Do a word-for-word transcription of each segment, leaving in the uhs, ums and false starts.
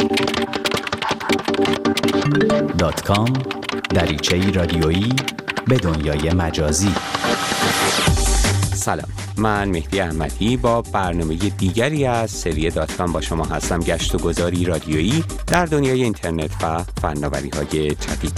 دات کام دریچه‌ای رادیویی به دنیای مجازی. سلام، من مهدی احمدی با برنامه دیگری از سری دات کام با شما هستم. گشت و گذاری رادیویی در دنیای اینترنت و فناوری‌های جدید.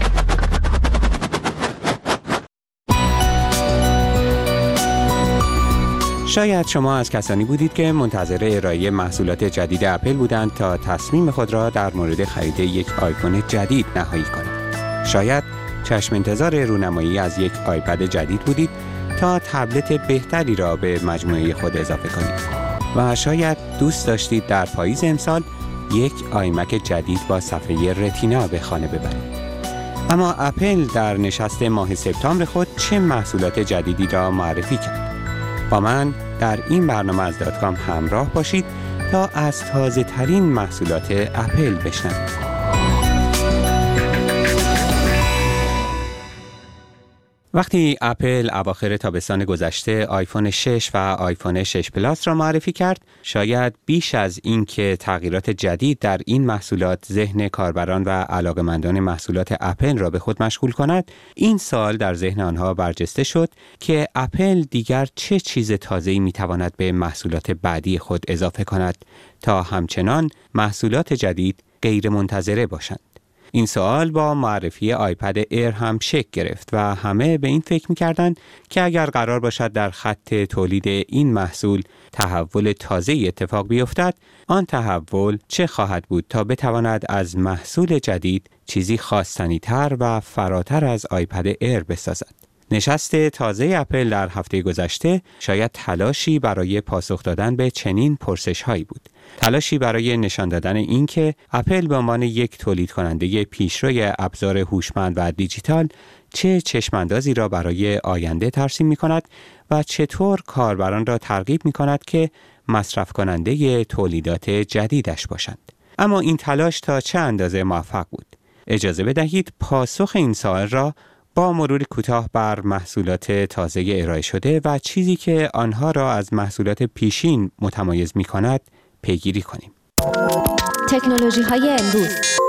شاید شما از کسانی بودید که منتظر ارائه محصولات جدید اپل بودند تا تصمیم خود را در مورد خرید یک آیفون جدید نهایی کنند. شاید چشم انتظار رونمایی از یک آیپد جدید بودید تا تبلت بهتری را به مجموعه خود اضافه کنید. و شاید دوست داشتید در پاییز امسال یک آیمک جدید با صفحه رتینا به خانه ببرید. اما اپل در نشست ماه سپتامبر خود چه محصولات جدیدی را معرفی کرد؟ با من در این برنامه از دات کام همراه باشید تا از تازه ترین محصولات اپل بشنوید. وقتی اپل اواخر تابستان گذشته آیفون شش و آیفون شش پلاس را معرفی کرد، شاید بیش از این که تغییرات جدید در این محصولات ذهن کاربران و علاقه‌مندان محصولات اپل را به خود مشغول کند، این سوال در ذهن آنها برجسته شد که اپل دیگر چه چیز تازه‌ای می‌تواند به محصولات بعدی خود اضافه کند تا همچنان محصولات جدید غیر منتظره باشند. این سوال با معرفی آیپد ایر هم شکل گرفت و همه به این فکر می‌کردند که اگر قرار باشد در خط تولید این محصول تحول تازه‌ای اتفاق بیفتد، آن تحول چه خواهد بود تا بتواند از محصول جدید چیزی خواستنی‌تر و فراتر از آیپد ایر بسازد. نشست تازه اپل در هفته گذشته شاید تلاشی برای پاسخ دادن به چنین پرسش‌هایی بود. تلاشی برای نشان دادن این که اپل به عنوان یک تولید کننده پیشروی ابزار هوشمند و دیجیتال چه چشماندازی را برای آینده ترسیم می‌کند و چطور کاربران را ترغیب می‌کند که مصرف کننده تولیدات جدیدش باشند. اما این تلاش تا چه اندازه موفق بود؟ اجازه بدهید پاسخ این سوال را با مروری کوتاه بر محصولات تازه ارائه شده و چیزی که آنها را از محصولات پیشین متمایز می‌کند پیگیری کنیم. تکنولوژی‌های امروز.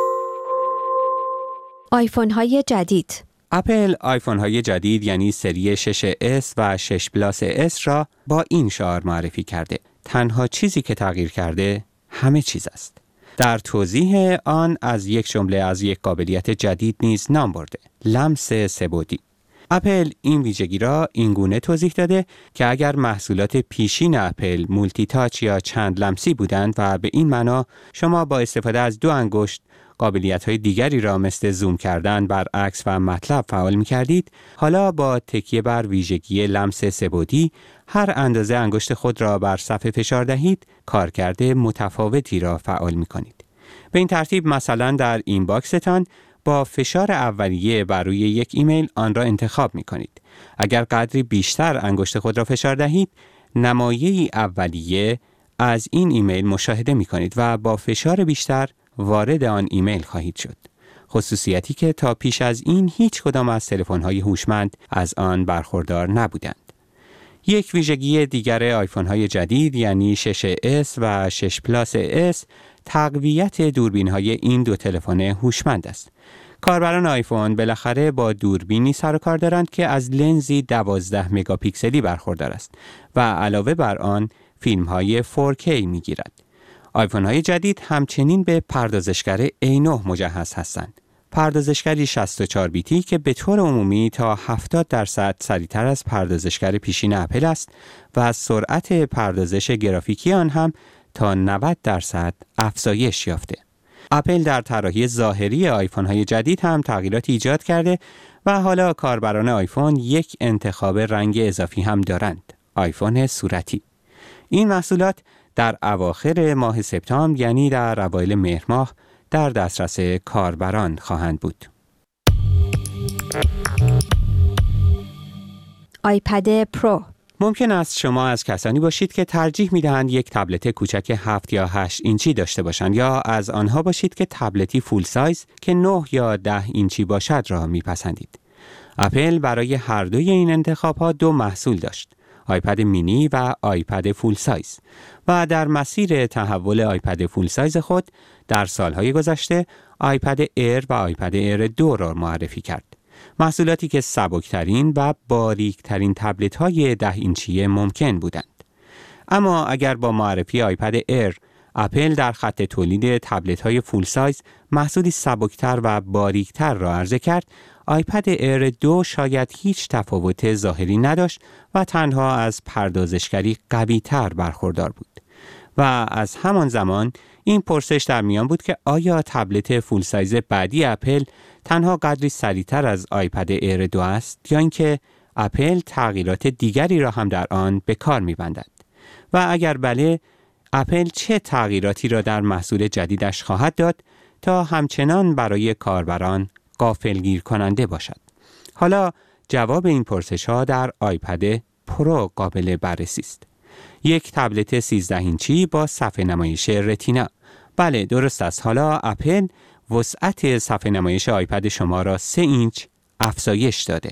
آیفون‌های جدید. اپل آیفون‌های جدید یعنی سری شش اس و شش پلاس اس را با این شعار معرفی کرده: تنها چیزی که تغییر کرده همه چیز است. در توضیح آن از یک جمله از یک قابلیت جدید نیز نام برده: لمس سه‌بعدی. اپل این ویژگی را اینگونه توضیح داده که اگر محصولات پیشین اپل مولتی تاچ یا چند لمسی بودند و به این معنا شما با استفاده از دو انگشت قابلیت‌های دیگری را مثل زوم کردن بر عکس و مطلب فعال می‌کردید، حالا با تکیه بر ویژگی لمس سه‌بعدی هر اندازه انگشت خود را بر صفحه فشار دهید، کارکرد متفاوتی را فعال می‌کنید. به این ترتیب مثلا در اینباکستان با فشار اولیه بر روی یک ایمیل آن را انتخاب می کنید. اگر قدری بیشتر انگشت خود را فشار دهید، نمایه‌ای اولیه از این ایمیل مشاهده می کنید و با فشار بیشتر وارد آن ایمیل خواهید شد. خصوصیتی که تا پیش از این هیچ کدام از تلفن‌های هوشمند از آن برخوردار نبودند. یک ویژگی دیگر آیفون‌های جدید یعنی شش اس و شش پلاس اس تقویت دوربین‌های این دو تلفن هوشمند است. کاربران آیفون بالاخره با دوربینی سر و کار دارند که از لنزی دوازده مگاپیکسلی برخوردار است و علاوه بر آن فیلم‌های فور کی می‌گیرد. آیفون‌های جدید همچنین به پردازشگر ای نه مجهز هستند. پردازشگری شصت و چهار بیتی که به طور عمومی تا هفتاد درصد سریعتر از پردازشگر پیشین اپل است و از سرعت پردازش گرافیکی آن هم تا نود درصد افزایش یافته. اپل در طراحی ظاهری آیفون‌های جدید هم تغییرات ایجاد کرده و حالا کاربران آیفون یک انتخاب رنگ اضافی هم دارند: آیفون صورتی. این محصولات در اواخر ماه سپتامبر یعنی در اوایل مهر ماه در دسترس کاربران خواهند بود. آیپد پرو. ممکن است شما از کسانی باشید که ترجیح می‌دهند یک تبلت کوچک هفت یا هشت اینچی داشته باشند یا از آنها باشید که تبلتی فول سایز که نه یا ده اینچی باشد را می‌پسندید. اپل برای هر دوی این انتخاب‌ها دو محصول داشت: آیپد مینی و آیپد فول سایز و در مسیر تحول آیپد فول سایز خود در سالهای گذشته آیپد ایر و آیپد ایر دو را معرفی کرد. محصولاتی که سبکترین و باریکترین تبلت های ده اینچی ممکن بودند. اما اگر با معرفی آیپد ایر اپل در خط تولید تبلت های فول سایز محصولی سبکتر و باریکتر را عرضه کرد، آیپد ایر دو شاید هیچ تفاوت ظاهری نداشت و تنها از پردازشگری قوی‌تر برخوردار بود. و از همان زمان این پرسش در میان بود که آیا تبلت فول سایز بعدی اپل تنها قدری سریعتر از آیپد ایر دو است یا اینکه اپل تغییرات دیگری را هم در آن به کار می‌بندد؟ و اگر بله، اپل چه تغییراتی را در محصول جدیدش خواهد داد تا همچنان برای کاربران غافلگیر کننده باشد؟ حالا جواب این پرسش‌ها در آیپد پرو قابل بررسی است. یک تبلت سیزده اینچی با صفحه نمایش رتینا. بله، درست است. حالا اپل وسعت صفحه نمایش آیپد شما را سه اینچ افزایش داده.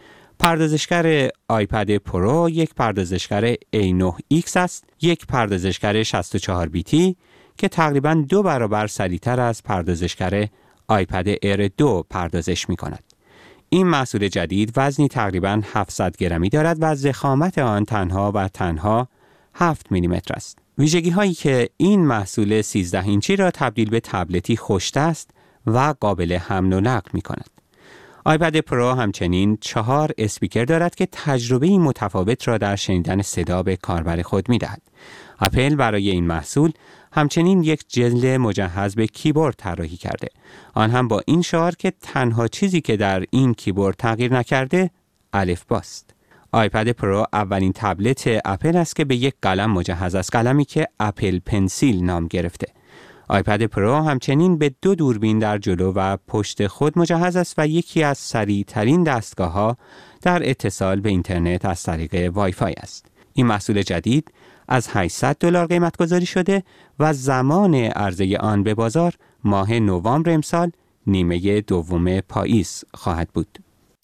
پردازشگر آیپد پرو یک پردازشگر ای نه ایکس است، یک پردازشگر شصت و چهار بیتی که تقریباً دو برابر سریعتر از پردازشگر آیپد ایر دو پردازش می کند. این محصول جدید وزنی تقریباً هفتصد گرمی دارد و ضخامت آن تنها و تنها هفت میلیمتر است. ویژگی هایی که این محصول سیزده اینچی را تبدیل به تبلتی خوش‌دست و قابل حمل و نقل می کند. آیپد پرو همچنین چهار اسپیکر دارد که تجربه متفاوت را در شنیدن صدا به کاربر خود می دهد. اپل برای این محصول همچنین یک جلد مجهز به کیبورد طراحی کرده. آن هم با این شعار که تنها چیزی که در این کیبورد تغییر نکرده الفباست. آیپد پرو اولین تبلت اپل است که به یک قلم مجهز است، قلمی که اپل پنسیل نام گرفته. آیپد پرو همچنین به دو دوربین در جلو و پشت خود مجهز است و یکی از سریع‌ترین دستگاه‌ها در اتصال به اینترنت از طریق وای فای است. این محصول جدید از هشتصد دلار قیمت گذاری شده و زمان عرضه آن به بازار ماه نوامبر امسال نیمه دوم پاییز خواهد بود.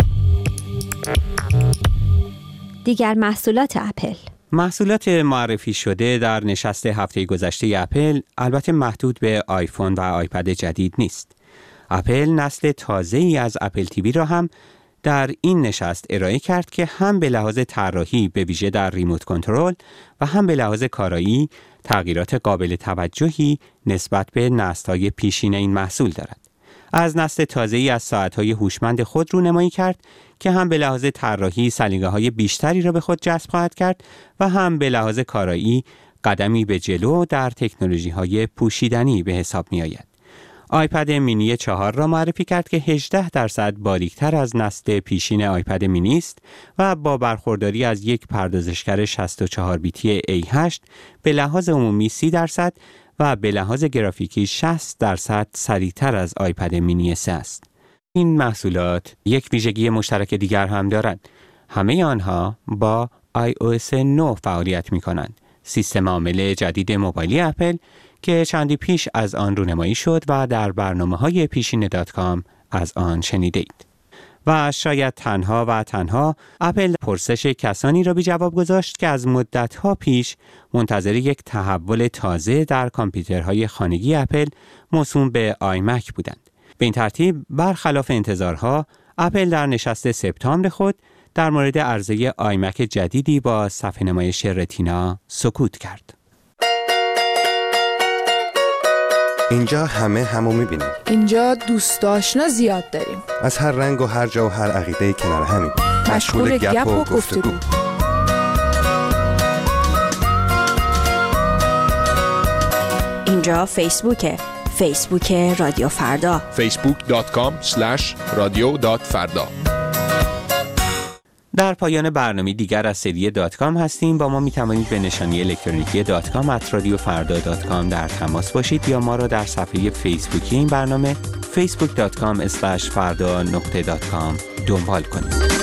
دیگر محصولات اپل. محصولات معرفی شده در نشست هفته گذشته اپل البته محدود به آیفون و آیپد جدید نیست. اپل نسل تازه‌ای از اپل تیوی را هم در این نشست ارائه کرد که هم به لحاظ طراحی به ویژه در ریموت کنترل و هم به لحاظ کارایی تغییرات قابل توجهی نسبت به نسل‌های پیشین این محصول دارد. از نسل تازه‌ای از ساعت‌های هوشمند خود رونمایی کرد که هم به لحاظ طراحی سلیقه‌های بیشتری را به خود جذب خواهد کرد و هم به لحاظ کارایی قدمی به جلو در تکنولوژی‌های پوشیدنی به حساب می‌آید. آیپد مینی چهار را معرفی کرد که هجده درصد باریکتر از نسل پیشین آیپد مینی است و با برخورداری از یک پردازشگر شصت و چهار بیتی ای هشت به لحاظ عمومی سی درصد و به لحاظ گرافیکی شصت درصد سریعتر از آیپد مینی سه است. این محصولات یک ویژگی مشترک دیگر هم دارند. همه آنها با آی او اس نه فعالیت می کنند. سیستم عامل جدید موبایلی اپل که چندی پیش از آن رونمایی شد و در برنامه‌های پیشین دات کام از آن شنیده اید. و شاید تنها و تنها اپل پرسش کسانی را بی جواب گذاشت که از مدت‌ها پیش منتظر یک تحول تازه در کامپیوترهای خانگی اپل موسوم به آیمک بودند. به این ترتیب برخلاف انتظارها اپل در نشست سپتامبر خود در مورد عرضه آیمک جدیدی با صفحه نمایش رتینا سکوت کرد. اینجا همه همو میبینیم. اینجا دوست آشنا زیاد داریم. از هر رنگ و هر جا و هر عقیده کنار همیم. مشغول گپ و گفتگو. اینجا فیسبوکه. فیسبوک رادیو فردا. فیسبوک دات کام اسلش رادیو دات فردا. در پایان برنامه دیگر از سری دات کام هستیم. با ما می توانید به نشانی الکترونیکی دات کام ات رادیو فردا دات کام در تماس باشید یا ما را در صفحه فیسبوکی این برنامه فیسبوک دات کام اسلش فردا نقطه دات کام دنبال کنید.